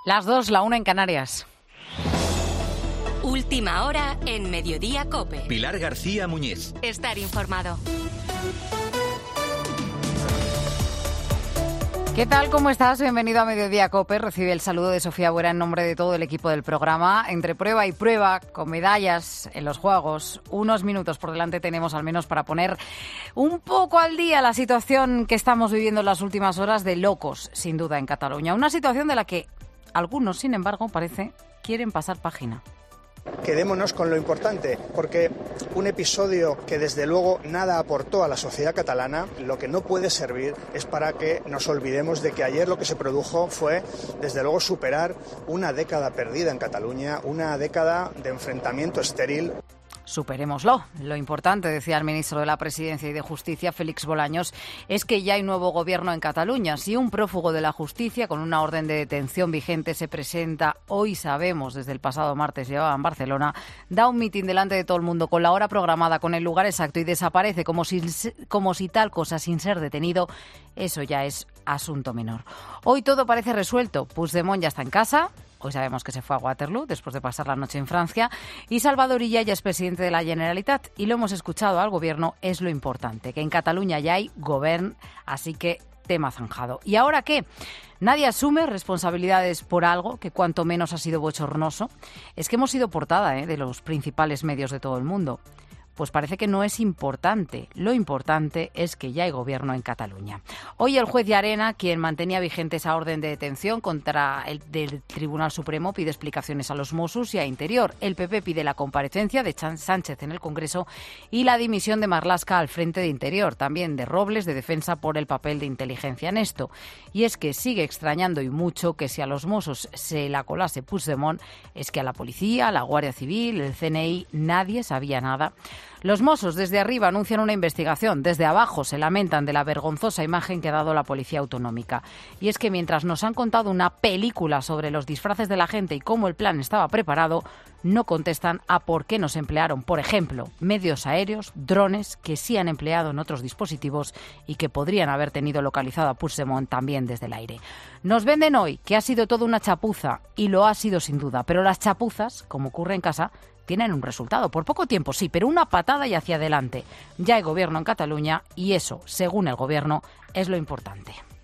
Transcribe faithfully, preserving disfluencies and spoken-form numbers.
Las dos, la una en Canarias. Última hora en Mediodía COPE. Pilar García Muñiz. Estar informado. ¿Qué tal? ¿Cómo estás? Bienvenido a Mediodía COPE. Recibe el saludo de Sofía Buera en nombre de todo el equipo del programa. Entre prueba y prueba, con medallas en los Juegos, unos minutos por delante tenemos al menos para poner un poco al día la situación que estamos viviendo en las últimas horas de locos, sin duda, en Cataluña. Una situación de la que algunos, sin embargo, parece, quieren pasar página. Quedémonos con lo importante, porque un episodio que desde luego nada aportó a la sociedad catalana, lo que no puede servir es para que nos olvidemos de que ayer lo que se produjo fue, desde luego, superar una década perdida en Cataluña, una década de enfrentamiento estéril. Superémoslo. Lo importante, decía el ministro de la Presidencia y de Justicia, Félix Bolaños, es que ya hay nuevo gobierno en Cataluña. Si un prófugo de la justicia con una orden de detención vigente se presenta, hoy sabemos, desde el pasado martes llevaba en Barcelona, da un mitin delante de todo el mundo con la hora programada, con el lugar exacto y desaparece como si, como si tal cosa sin ser detenido, eso ya es asunto menor. Hoy todo parece resuelto. Puigdemont ya está en casa. Hoy sabemos que se fue a Waterloo después de pasar la noche en Francia y Salvador Illa ya es presidente de la Generalitat y lo hemos escuchado al gobierno, es lo importante, que en Cataluña ya hay gobierno, así que tema zanjado. ¿Y ahora qué? Nadie asume responsabilidades por algo que cuanto menos ha sido bochornoso. Es que hemos sido portada ¿eh? de los principales medios de todo el mundo. Pues parece que no es importante. Lo importante es que ya hay gobierno en Cataluña. Hoy el juez Llarena, quien mantenía vigente esa orden de detención contra el del Tribunal Supremo, pide explicaciones a los Mossos y a Interior. El P P pide la comparecencia de Sánchez en el Congreso y la dimisión de Marlaska al frente de Interior, también de Robles, de Defensa, por el papel de inteligencia en esto. Y es que sigue extrañando y mucho que si a los Mossos se la colase Puigdemont, es que a la policía, a la Guardia Civil, el C N I, nadie sabía nada. Los Mossos desde arriba anuncian una investigación, desde abajo se lamentan de la vergonzosa imagen que ha dado la Policía Autonómica. Y es que mientras nos han contado una película sobre los disfraces de la gente y cómo el plan estaba preparado, no contestan a por qué nos emplearon, por ejemplo, medios aéreos, drones, que sí han empleado en otros dispositivos y que podrían haber tenido localizado a Puigdemont también desde el aire. Nos venden hoy que ha sido toda una chapuza, y lo ha sido sin duda, pero las chapuzas, como ocurre en casa, tienen un resultado. Por poco tiempo, sí, pero una patada y hacia adelante. Ya hay gobierno en Cataluña y eso, según el gobierno, es lo importante.